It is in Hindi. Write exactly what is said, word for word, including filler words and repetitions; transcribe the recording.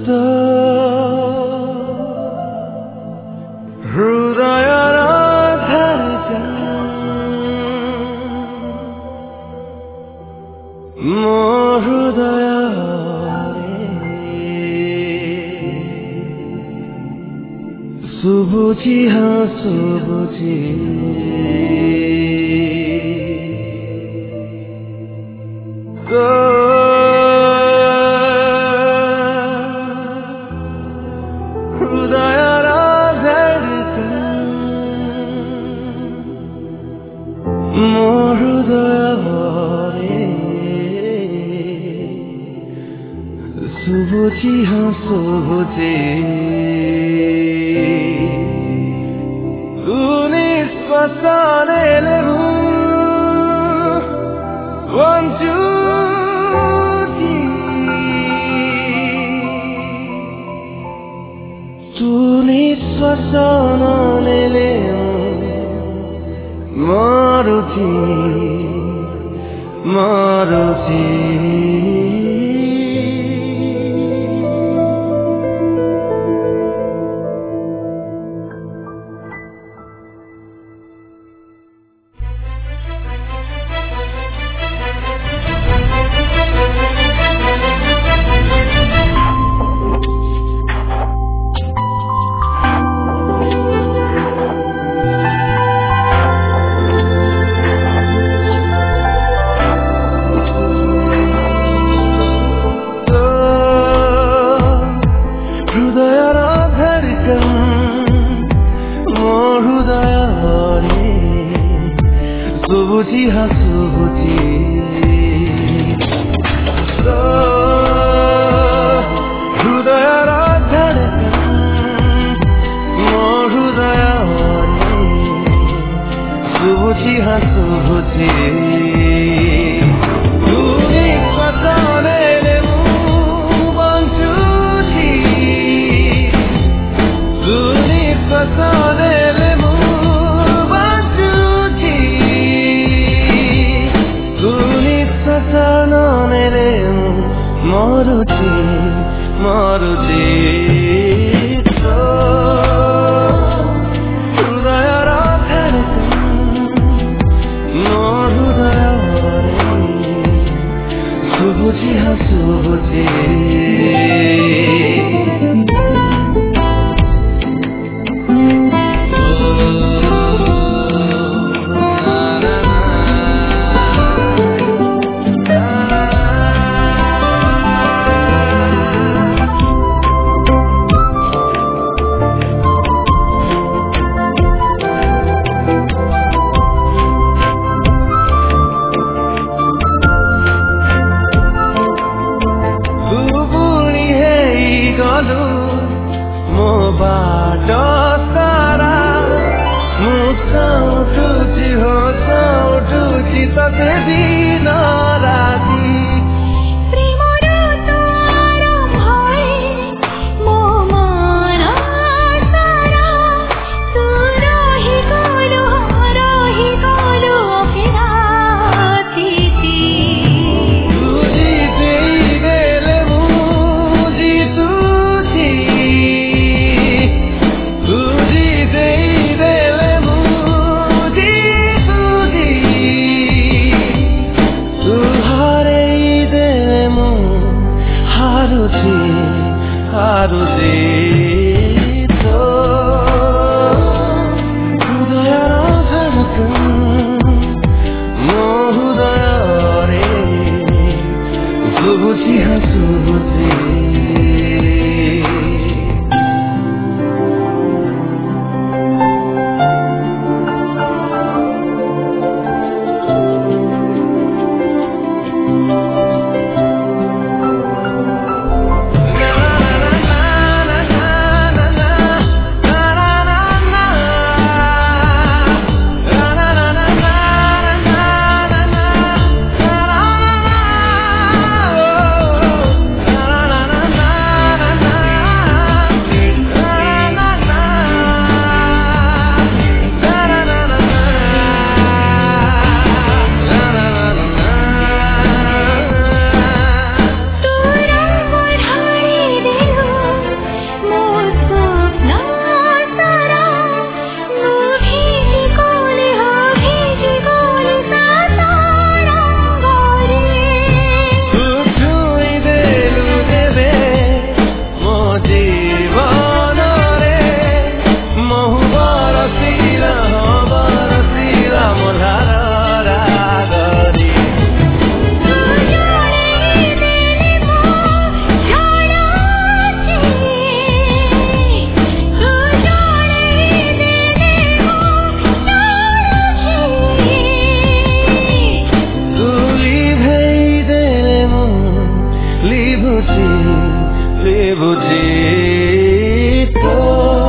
तो हृदयर धड़कन मो हृदय सुबुची हाँ सुबुची तो हृदयर धड़कन मो हृदय सुबुची हाँ सुबुची Pasare one two tuni swasana lele maruti maruti सुबुची हाँ सुबुची तो हृदयर धड़कन मो हृदय सुबुची हाँ सुबुची तुनी स्वतने बंचुची तुनी स्वतने मारुति मारुति तो हृदयर धड़कन मो हृदय सुबुची हाँ सुबुची मो बाटो सारा मु साउटुची हो साउटुची तते दिन राती हारुती तो हृदयर धड़कन मो हृदय सुबुची हाँ सुबुची खुसीले बुझे तो